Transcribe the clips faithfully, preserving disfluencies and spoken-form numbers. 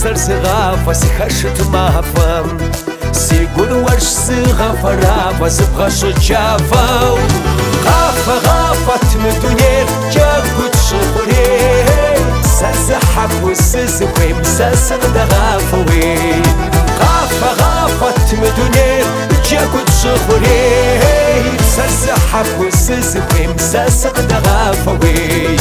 سرزغافة سخشت مافم سيقول ورش سغافة زبغش جافا غافة غافة تمدونير جاكوت شغري سزحف وسزقوي مساسق دغافوي غافة غافة تمدونير جاكوت شغري سزحف وسزقوي مساسق دغافوي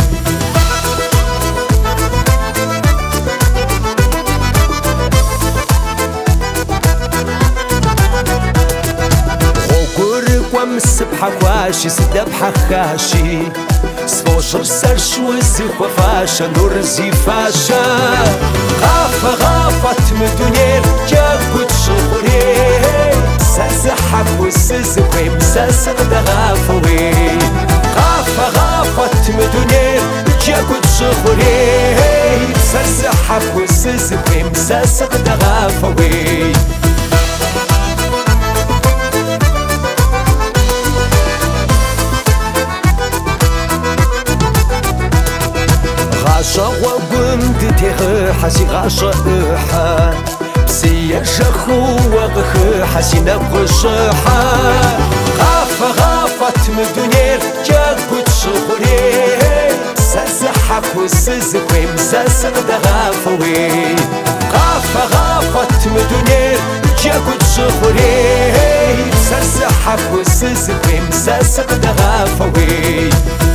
مسبحة واشي سدبحة خاشي سفوشر سرش وزيخ وفاشا نور زيفاشا غافة غافة تمدونير جاكوت شغري سزحف وسزقوي مساسق دغافوي غافة غافة تمدونير جاكوت شغري سزحف وسزقوي مساسق دغافوي غاشا وقمت تيغ حسي غاشا إحا بسي جخو وغخ حسي نقشحا غافة غافة تمدونير جاكوت شغري سزحف وسزقوي مساسق دغافوي غافة غافة تمدونير جاكوت شغري سزحف وسزقوي مساسق دغافوي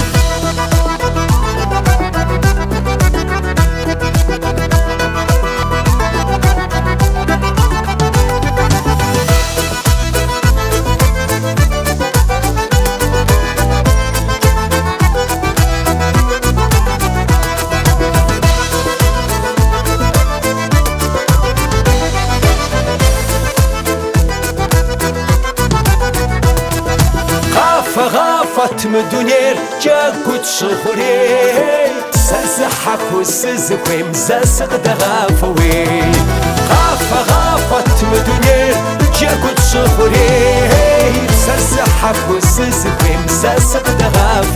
غافة تمدونير جاكوت شغري سزحف وسزقوي مساسق دغافوي غافة غافة تمدونير جاكوت شغري سزحف وسزقوي مساسق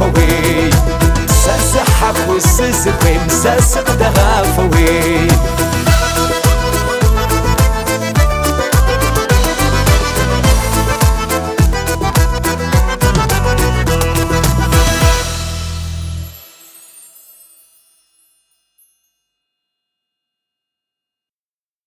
دغافوي سزحف وسزقوي مساسق دغافوي